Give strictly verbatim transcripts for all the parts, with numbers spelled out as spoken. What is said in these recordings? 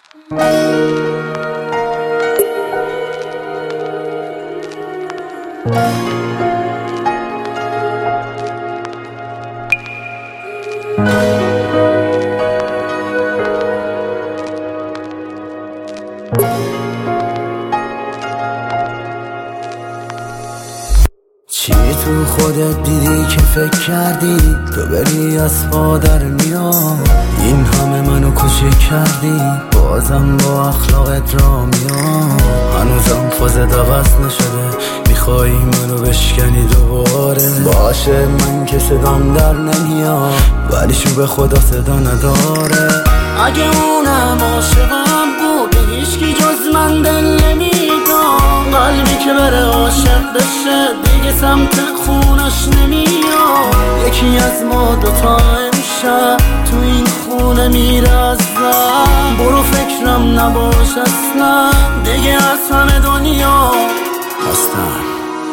چی تو خودت دیدی که فکر کردی تو بری از پا در میاد؟ این همه منو کوچیک کردی بازم با اخلاقت را میاد. هنوزم فازت عوض نشده میخوایی منو بشکنی دوباره. باشه من که صدام در نمیاد ولی شو به خدا صدا نداره. اگه اونم عاشقم بود به هیچکی جز من دل نمیدم. قلبی که بره عاشق بشه دیگه سمت خونش نمیاد. یکی از ما دوتا امشب تو این خونه میره از دم. برو فکرم نباش اصلا دیگه از همه دنیا هستم.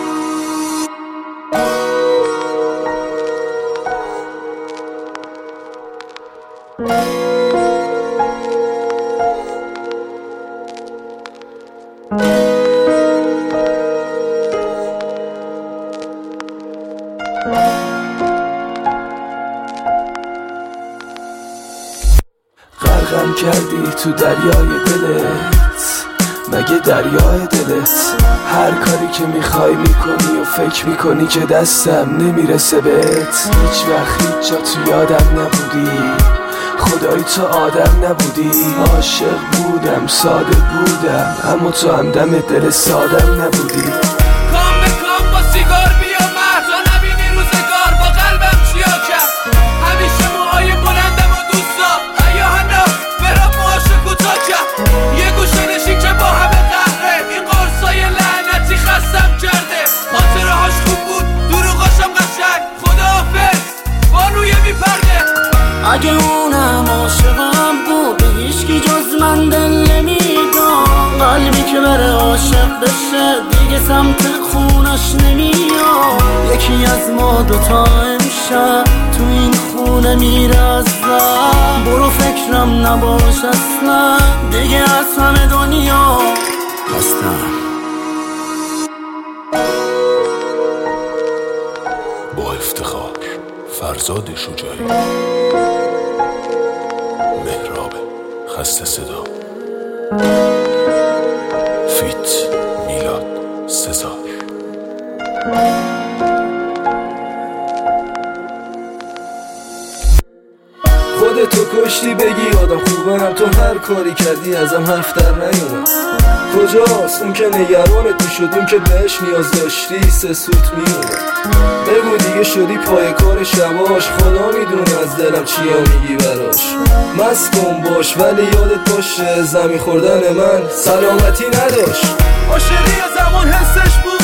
غرقم کردی تو دریای دلت، مگه دریای دلت هر کاری که میخوای میکنی و فکر میکنی که دستم نمیرسه بهت. هیچ وقت هیچ جا تو یادم نبودی، خدایی تو آدم نبودی. عاشق بودم ساده بودم اما تو هم دم دل سادم نبودی. کام به کام با سیگار بیا مردا نبینی روزگار با قلبم چیا کرد. همیشه موهای بلندم و دوستا ایاهنا برام موهاشو کوتاه کرد. یه گوشه نشین که با همه قهره این قرصای لعنتی خستم کرده. خاطره هاش خوب بود دروغاشم قشنگ. خداحافظ بانوی میپرده. اگه اونم عاشقم بود به هیچکی جز من دل نمیدم. قلبی که بره عاشق بشه دیگه سمت خونش نمیاد. یکی از ما دوتا امشب تو این خونه میره از دم. برو فکرم نباش اصلا دیگه از همه دنیا هستم. با افتخار فرزاد شجاعی، مهراب خسته صدا، فیت میلاد سزار. خودتو کشتی بگی آدم خوبم، تو هر کاری کردی ازم حرف در نیومد. کجاست اون که نگرانت میشد، اون که بهش نیاز داشتی سه سوت میومد. بگو دیگه شدی پای کار شباش، خدا میدونه از دلم چیا میگی براش. مست کن باش ولی یادت باشه زمین خوردن من سلامتی نداشت. عاشقی زمان حسش بود